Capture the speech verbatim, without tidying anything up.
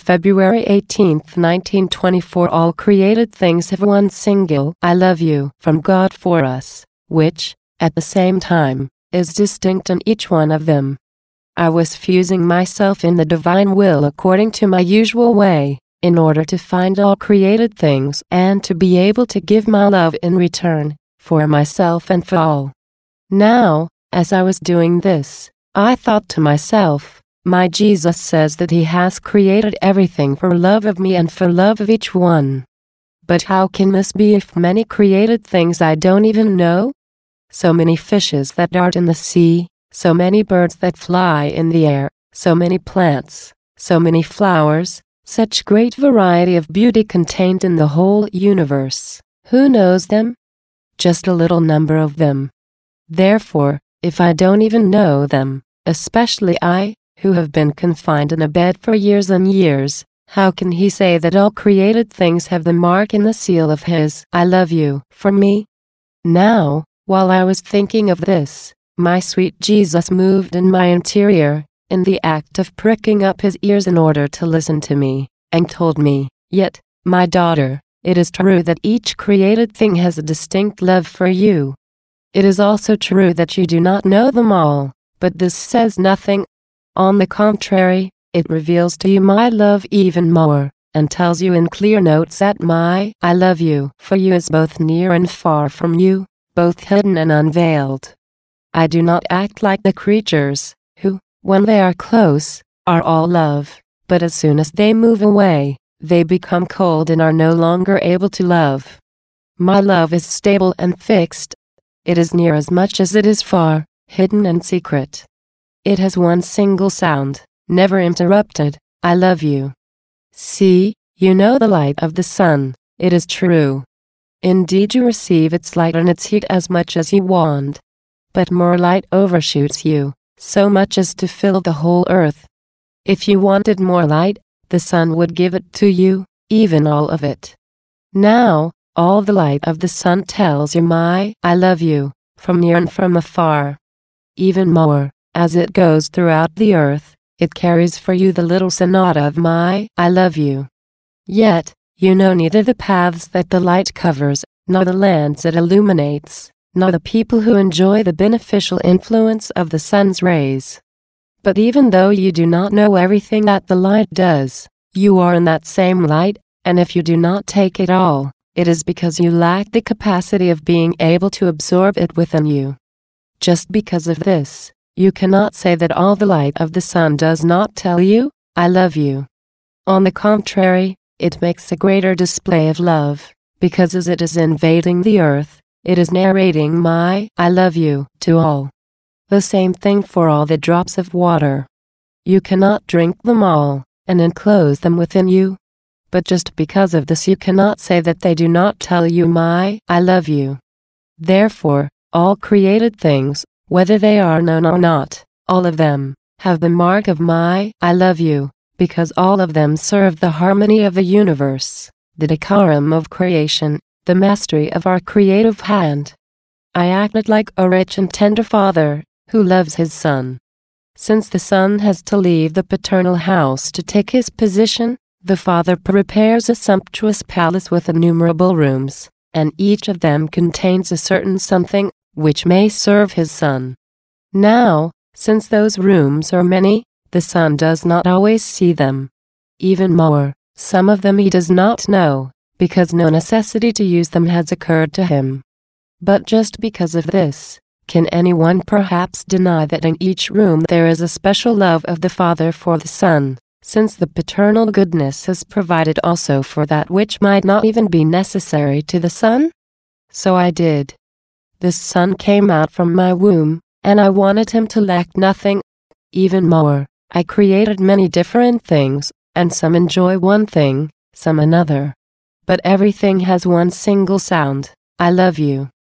February eighteenth, nineteen twenty-four. All created things have one single "I love you" from God for us, which, at the same time, is distinct in each one of them. I was fusing myself in the divine will according to my usual way, in order to find all created things and to be able to give my love in return, for myself and for all. Now, as I was doing this, I thought to myself, my Jesus says that he has created everything for love of me and for love of each one. But how can this be if many created things I don't even know? So many fishes that dart in the sea, so many birds that fly in the air, so many plants, so many flowers, such great variety of beauty contained in the whole universe. Who knows them? Just a little number of them. Therefore, if I don't even know them, especially I, who have been confined in a bed for years and years, how can he say that all created things have the mark and the seal of his "I love you" for me? Now, while I was thinking of this, my sweet Jesus moved in my interior, in the act of pricking up his ears in order to listen to me, and told me, "Yet, my daughter, it is true that each created thing has a distinct love for you. It is also true that you do not know them all, but this says nothing. On the contrary, it reveals to you my love even more, and tells you in clear notes that my "I love you" for you is both near and far from you, both hidden and unveiled. I do not act like the creatures, who, when they are close, are all love, but as soon as they move away, they become cold and are no longer able to love. My love is stable and fixed. It is near as much as it is far, hidden and secret. It has one single sound, never interrupted: "I love you." See, you know the light of the sun, it is true. Indeed, you receive its light and its heat as much as you want. But more light overshoots you, so much as to fill the whole earth. If you wanted more light, the sun would give it to you, even all of it. Now, all the light of the sun tells you my "I love you," from near and from afar. Even more, as it goes throughout the earth, it carries for you the little sonata of my "I love you." Yet, you know neither the paths that the light covers, nor the lands it illuminates, nor the people who enjoy the beneficial influence of the sun's rays. But even though you do not know everything that the light does, you are in that same light, and if you do not take it all, it is because you lack the capacity of being able to absorb it within you. Just because of this, you cannot say that all the light of the sun does not tell you, "I love you." On the contrary, it makes a greater display of love, because as it is invading the earth, it is narrating my "I love you" to all. The same thing for all the drops of water. You cannot drink them all, and enclose them within you. But just because of this you cannot say that they do not tell you my "I love you." Therefore, all created things, whether they are known or not, all of them, have the mark of my "I love you," because all of them serve the harmony of the universe, the decorum of creation, the mastery of our creative hand. I acted like a rich and tender father, who loves his son. Since the son has to leave the paternal house to take his position, the father prepares a sumptuous palace with innumerable rooms, and each of them contains a certain something, which may serve his son. Now, since those rooms are many, the son does not always see them. Even more, some of them he does not know, because no necessity to use them has occurred to him. But just because of this, can anyone perhaps deny that in each room there is a special love of the father for the son, since the paternal goodness has provided also for that which might not even be necessary to the son? So I did. This son came out from my womb, and I wanted him to lack nothing. Even more, I created many different things, and some enjoy one thing, some another. But everything has one single sound: "I love you."